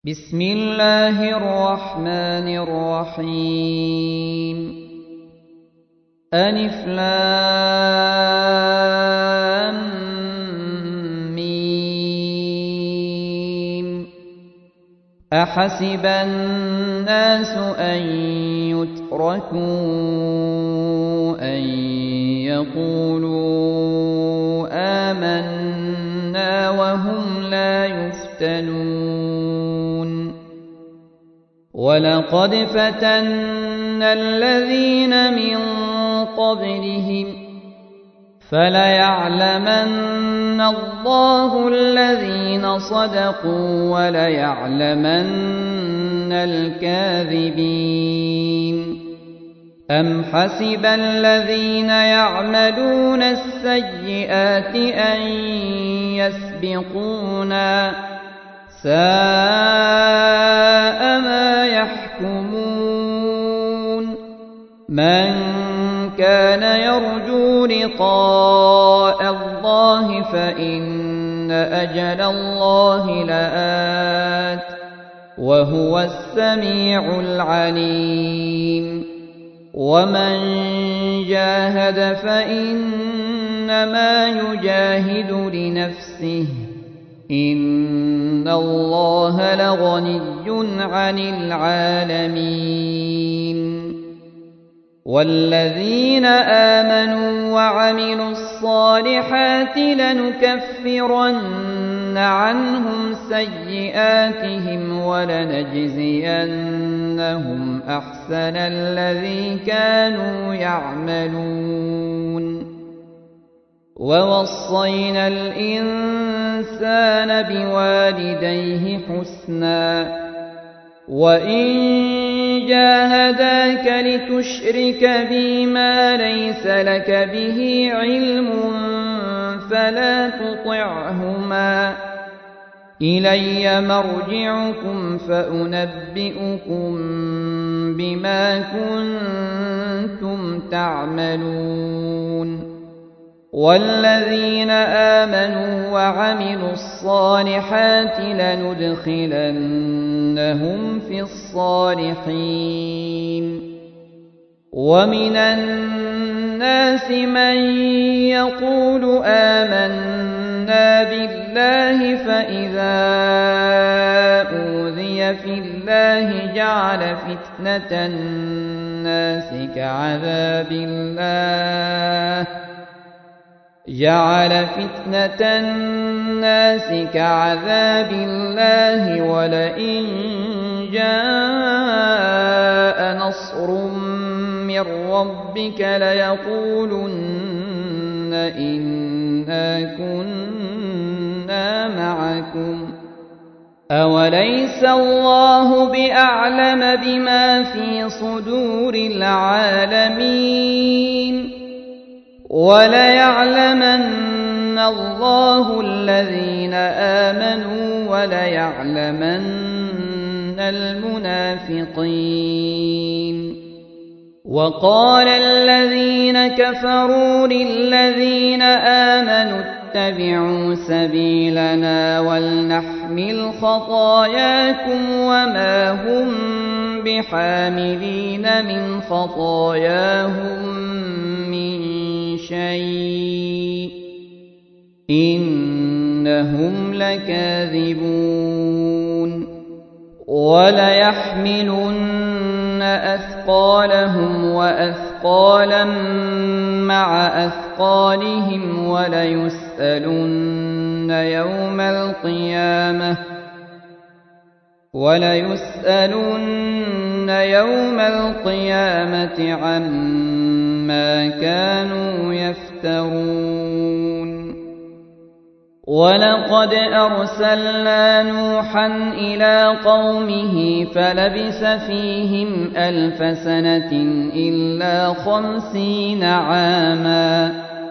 بسم الله الرحمن الرحيم ألف لام ميم أحسب الناس أن يتركوا أن يقولوا آمنا وهم لا يفتنون ولقد فتنا الذين من قبلهم فليعلمن الله الذين صدقوا وليعلمن الكاذبين أم حسب الذين يعملون السيئات أن يسبقونا ساء ما يحكمون من كان يرجو لقاء الله فإن أجل الله لآت وهو السميع العليم ومن جاهد فإنما يجاهد لنفسه إن الله لغني عن العالمين والذين آمنوا وعملوا الصالحات لنكفرن عنهم سيئاتهم ولنجزينهم أحسن الذي كانوا يعملون ووصينا الإنسان بوالديه حسنا وإن جاهداك لتشرك بي ما ليس لك به علم فلا تطعهما إلي مرجعكم فأنبئكم بما كنتم تعملون والذين آمنوا وعملوا الصالحات لندخلنهم في الصالحين ومن الناس من يقول آمنا بالله فإذا أوذي في الله جعل فتنة الناس كعذاب الله ولئن جاء نصر من ربك ليقولن إنا كنا معكم أوليس الله بأعلم بما في صدور العالمين وليعلمن الله الذين آمنوا وليعلمن المنافقين وقال الذين كفروا للذين آمنوا اتبعوا سبيلنا ولنحمل خطاياكم وما هم بحاملين من خطاياهم من شيء إنهم لكاذبون وليحملن أثقالهم وأثقالا مع أثقالهم وليسألن يوم القيامة عما كانوا يفترون ولقد أرسلنا نوحا إلى قومه فلبث فيهم 1000 سنة إلا 50 عاما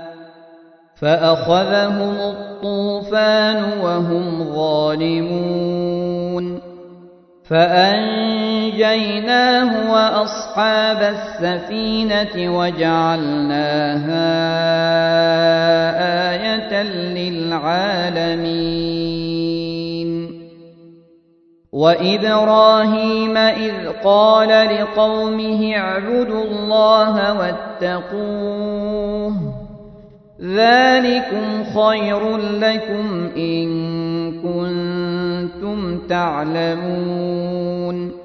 فأخذهم الطوفان وهم ظالمون فأنجيناه وأصحاب السفينة وجعلناها آية للعالمين وإبراهيم إذ قال لقومه اعبدوا الله واتقوه ذلكم خير لكم إن كنتم تعلمون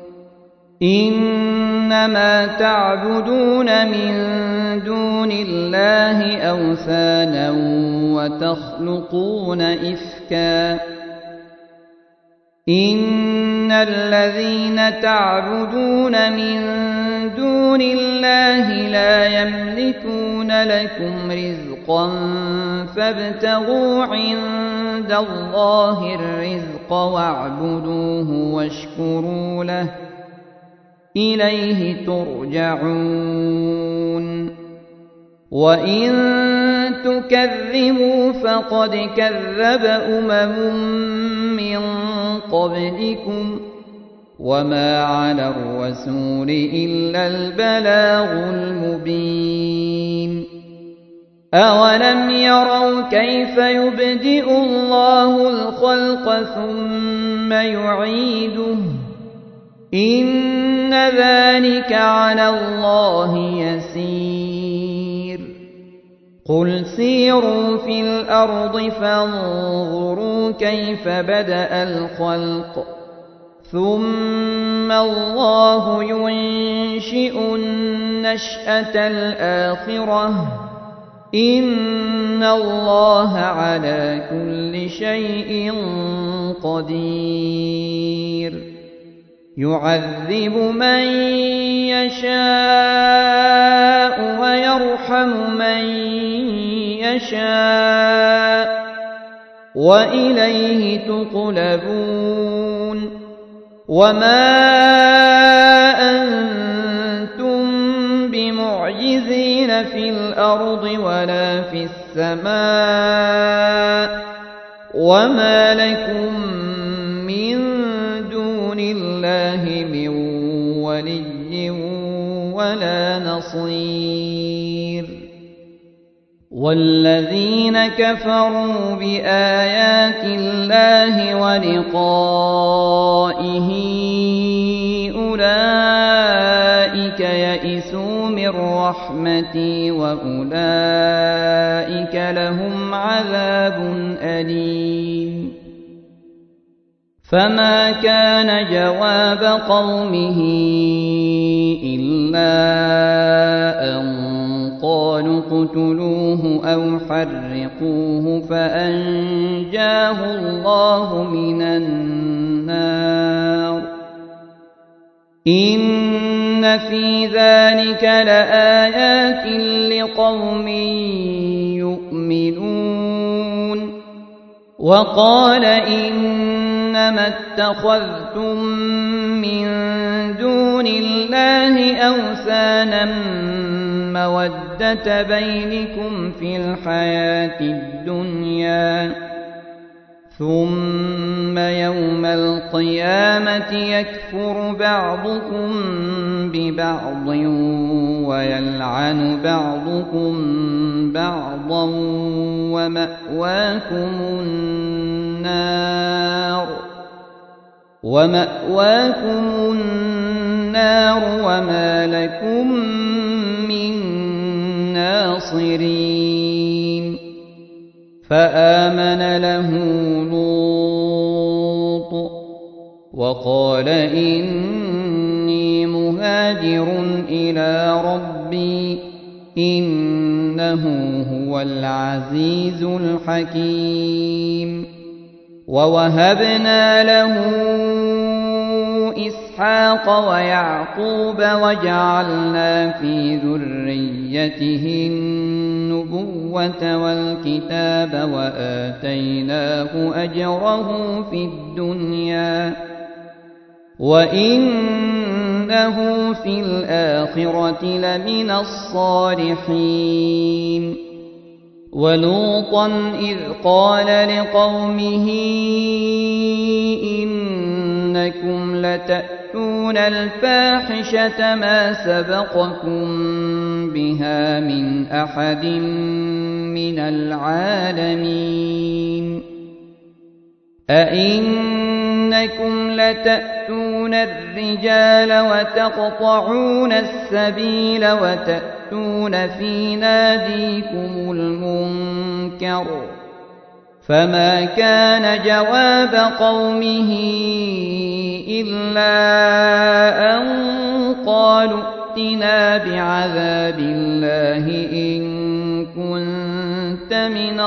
إنما تعبدون من دون الله أوثانا وتخلقون إفكا إن الذين تعبدون من دون الله لا يملكون لكم رزقا فابتغوا عند الله الرزق واعبدوه واشكروا له إليه ترجعون وإن تكذبوا فقد كذب من قبلكم وما على الرسول إلا البلاغ المبين أولم يروا كيف يبدئ الله الخلق ثم يعيده إن ذلك على الله يسير قل سيروا في الأرض فانظروا كيف بدأ الخلق ثم الله ينشئ النشأة الآخرة إن الله على كل شيء قدير يعذب من يشاء ويرحم من يشاء وإليه تقلبون وما أنتم بمعجزين في الأرض ولا في السماء وما لكم من دون الله من ولي ولا نصير والذين كفروا بآيات الله ولقائه أولئك يئسوا من رحمتي وأولئك لهم عذاب أليم فما كان جواب قومه إلا أن قالوا اقتلوه أو حرقوه فأنجاه الله من النار إن في ذلك لآيات لقوم يؤمنون وقال إنما اتخذتم من دون الله أوثانا مودة بينكم في الحياة الدنيا ثم يوم القيامة يكفر بعضكم ببعض ويلعن بعضكم بعضا ومأواكم النار وما لكم من ناصرين فآمن له لوط وقال إني مهاجر إلى ربي إنه هو العزيز الحكيم ووهبنا له إسحاق ويعقوب وجعلنا في ذريته النبوة والكتاب وآتيناه أجره في الدنيا وإنه في الآخرة لمن الصالحين ولوطا إذ قال لقومه إنكم لتأتون الفاحشة ما سبقكم بها من أحد من العالمين أئنكم إنكم لتأتون الرجال وتقطعون السبيل وتأتون في ناديكم المنكر فما كان جواب قومه إلا أن قالوا ائتنا بعذاب الله إن كنت من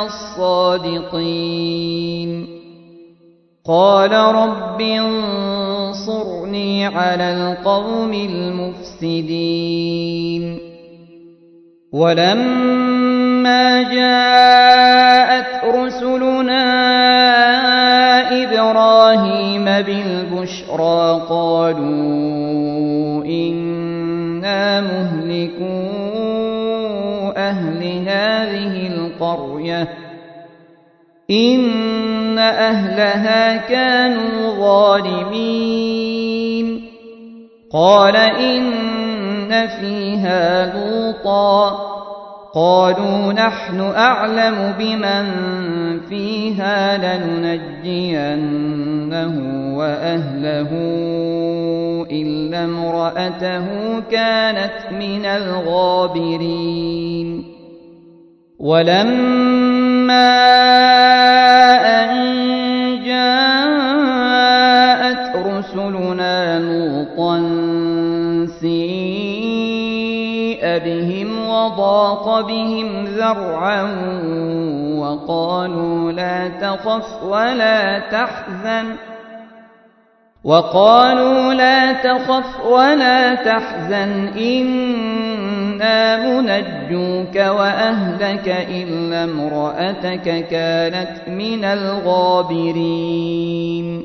الصادقين قال رب انصرني على القوم المفسدين ولما جاءت رسلنا إبراهيم بالبشرى قالوا إنا مهلكو أهل هذه القرية إن أهلها كانوا ظالمين قال إن فيها لوطا قالوا نحن أعلم بمن فيها لننجينه وأهله إلا امرأته كانت من الغابرين ولما أن جاءت رسلنا لوطا سيء بهم وضاق بهم ذرعا وقالوا لا تخف ولا تحزن إنا منجوك وأهلك إلا امرأتك كانت من الغابرين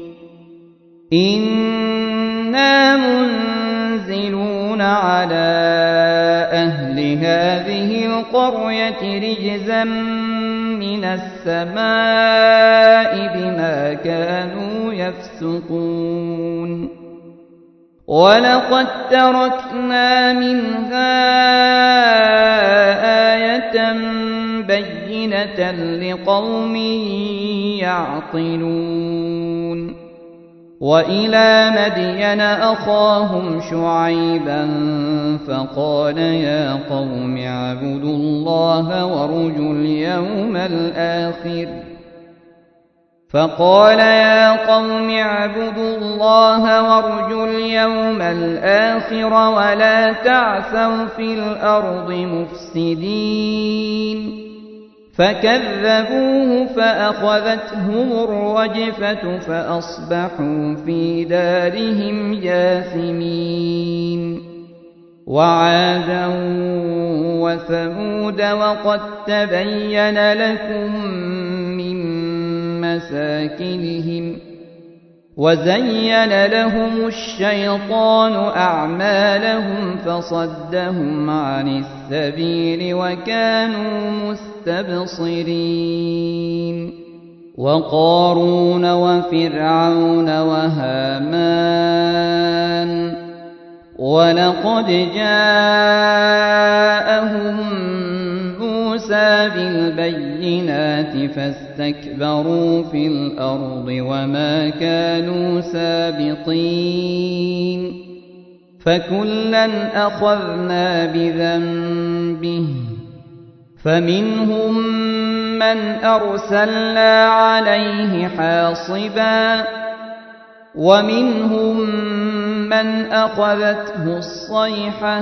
إنا منزلون على أهل هذه القرية رجزا من السماء بما كانوا يفسقون ولقد تركنا منها آية بينة لقوم يعقلون وإلى مدين أخاهم شعيبا فقال يا قوم اعبدوا الله وارجوا اليوم الآخر ولا تعثوا في الأرض مفسدين فكذبوه فأخذتهم الرجفة فأصبحوا في دارهم جاثمين وعادا وثمود وقد تبين لكم من مساكنهم وزين لهم الشيطان أعمالهم فصدهم عن السبيل وكانوا مستبصرين وقارون وفرعون وهامان ولقد جاءهم موسى بالبينات فاستكبروا في الأرض وما كانوا سابقين فكلا أخذنا بذنبه فمنهم من أرسلنا عليه حاصبا ومنهم من أخذته الصيحة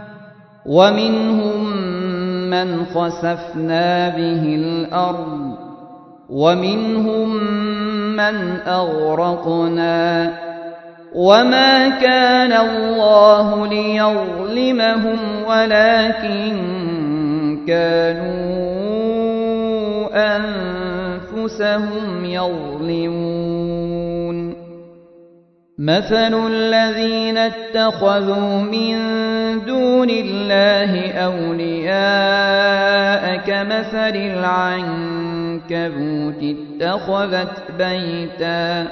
ومنهم من خسفنا به الأرض ومنهم من أغرقنا وما كان الله ليظلمهم ولكن كانوا أنفسهم يظلمون مثل الذين اتخذوا من دون الله أولياء كمثل العنكبوت اتخذت بيتا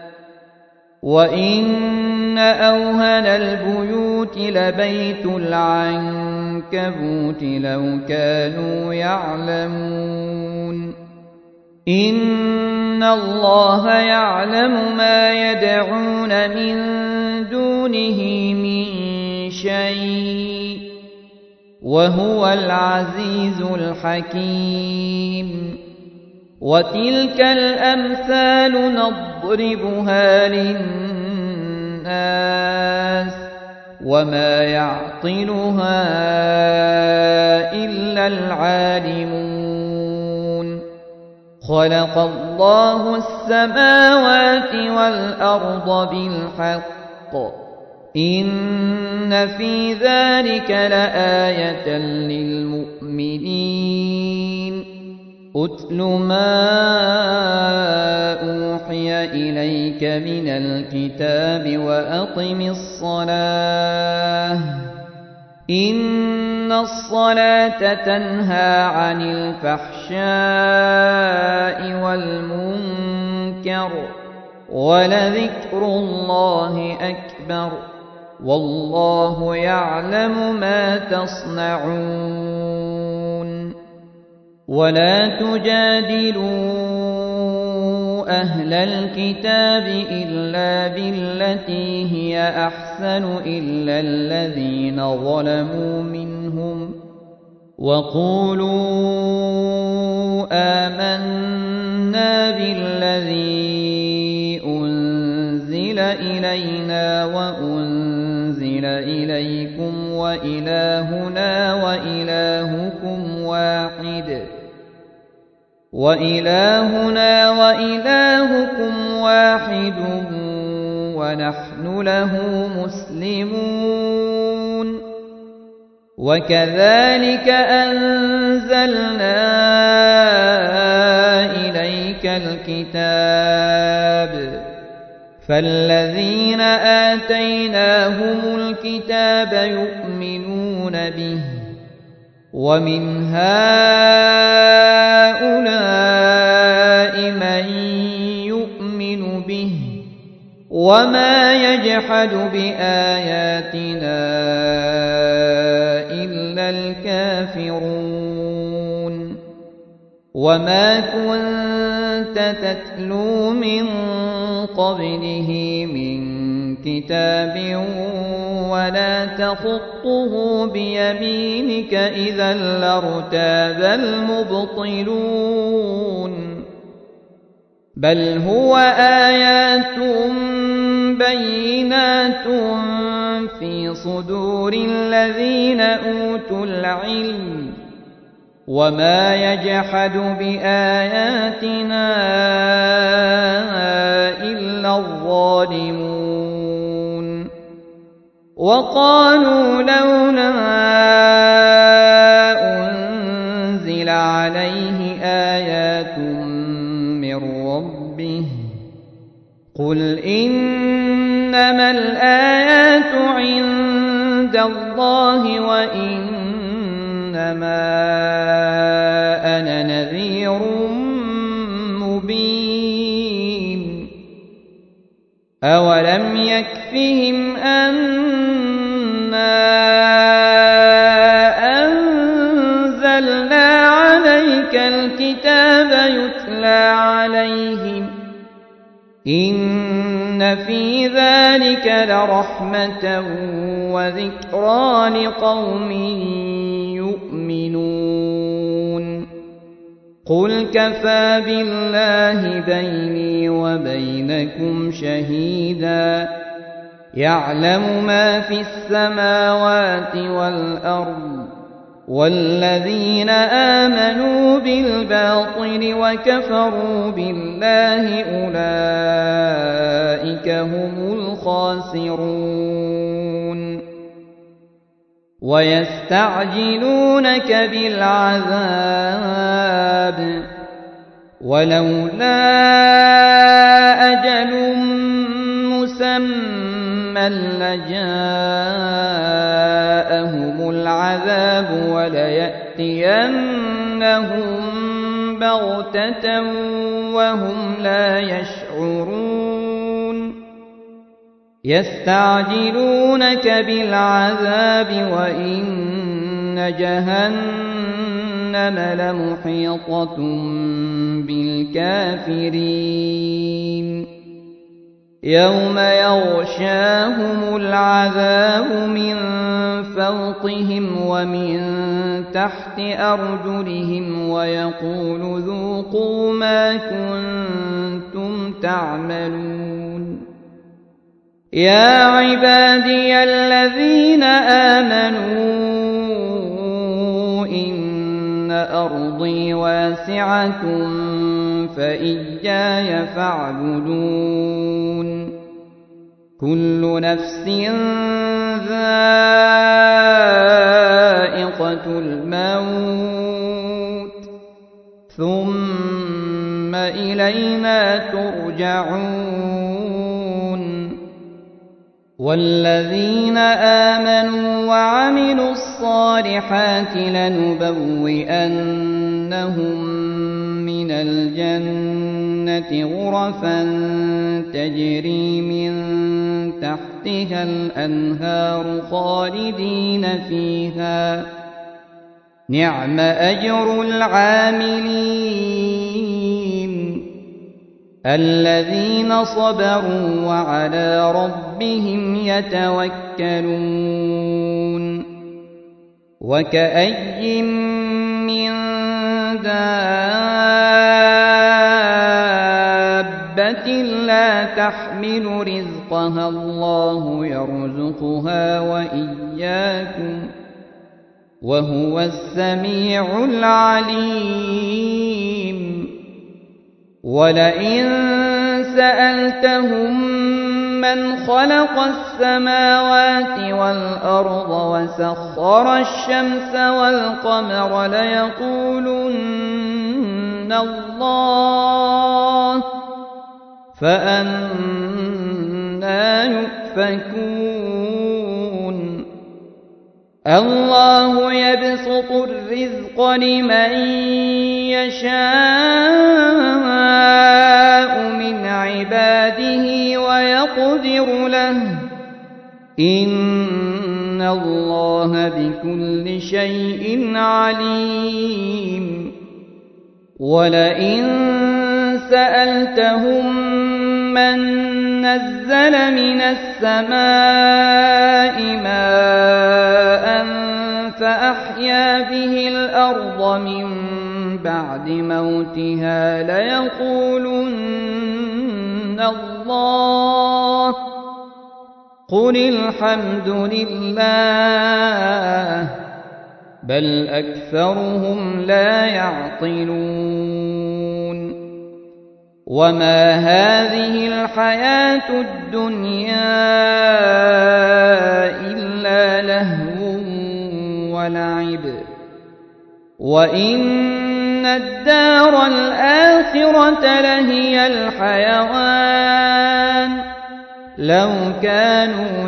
وإن أوهن البيوت لبيت العنكبوت لو كانوا يعلمون إن الله يعلم ما يدعون من دونه من شيء وهو العزيز الحكيم وتلك الأمثال نضربها للناس وما يعقلها إلا العالمون خلق الله السماوات والأرض بالحق إن في ذلك لآية للمؤمنين أتل ما أوحي إليك من الكتاب وأقم الصلاة إن الصلاة تنهى عن الفحشاء والمنكر ولذكر الله أكبر والله يعلم ما تصنعون ولا تجادلوا أهل الكتاب إلا بالتي هي أحسن إلا الذين ظلموا منهم وقولوا آمنا بالذي أنزل إلينا وأنزل إليكم وإلهنا وإلهكم واحد ونحن له مسلمون وكذلك أنزلنا إليك الكتاب فالذين آتيناهم الكتاب يؤمنون به ومن هؤلاء من يؤمن به وما يجحد بآياتنا إلا الكافرون وما كنت تتلو من قبله من كتاب ولا تخطه بيمينك إذا لارتاب المبطلون بل هو آيات بينات في صدور الذين أوتوا العلم وما يجحد بآياتنا إلا الظالمون وقالوا لولا أنزل عليه آيات من ربه قل إنما الآيات عند الله وإنما أنا نذير مبين أولم يكفهم أنا أنزلنا عليك الكتاب يتلى عليهم إن في ذلك لرحمة وذكرى لقوم يؤمنون قل كفى بالله بيني وبينكم شهيدا يعلم ما في السماوات والأرض والذين آمنوا بالباطل وكفروا بالله أولئك هم الخاسرون ويستعجلونك بالعذاب ولولا أجل مسمى لجاءهم العذاب وليأتينهم بغتة وهم لا يشعرون يستعجلونك بالعذاب وإن جهنم جهنم لمحيطة بالكافرين يوم يغشاهم العذاب من فوقهم ومن تحت أرجلهم ويقول ذوقوا ما كنتم تعملون يا عبادي الذين آمنوا إن أرضي واسعة فإياي فاعبدون كل نفس ذائقة الموت ثم إلينا ترجعون والذين آمنوا وعملوا الصالحات لنبوئنهم من الجنة غرفا تجري من تحتها الأنهار خالدين فيها نعم أجر العاملين الذين صبروا وعلى ربهم يتوكلون وكأي من دابة لا تحمل رزقها الله يرزقها وإياكم وهو السميع العليم ولئن سألتهم من خلق السماوات والأرض وسخر الشمس والقمر ليقولن الله فأنى يؤفكون الله يبسط الرزق لمن يشاء من عباده ويقدر له إن الله بكل شيء عليم ولئن سألتهم من نزل من السماء ماء فأحيا به الأرض من بعد موتها ليقولن الله قل الحمد لله بل أكثرهم لا يعقلون وما هذه الحياة الدنيا إلا لهو ولعب وإن الدار الآخرة لهي الحيوان لو كانوا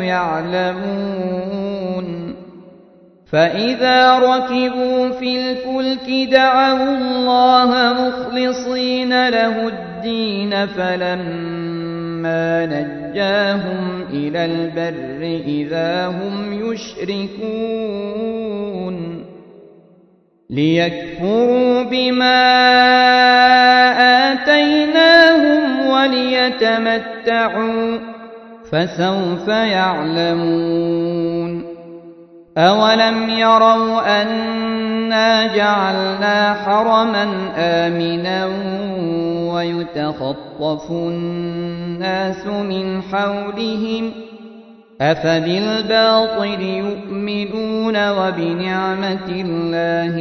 يعلمون فإذا ركبوا في الفلك دعوا الله مخلصين له الدين فلما نجاهم إلى البر إذا هم يشركون ليكفروا بما آتيناهم وليتمتعوا فسوف يعلمون أولم يروا أنا جعلنا حرما آمنا ويتخطف الناس من حولهم أفبالباطل يؤمنون وبنعمة الله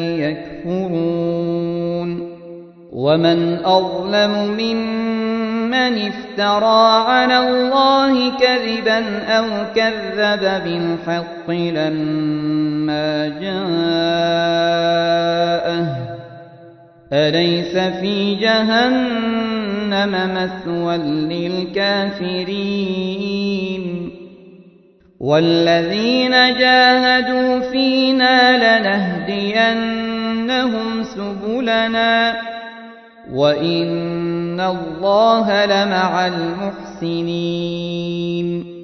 يكفرون ومن أظلم ممن افترى على الله كذبا أو كذب بالحق لما جاءه أليس في جهنم مثوى للكافرين والذين جاهدوا فينا لنهدينهم سبلنا وإن الله لمع المحسنين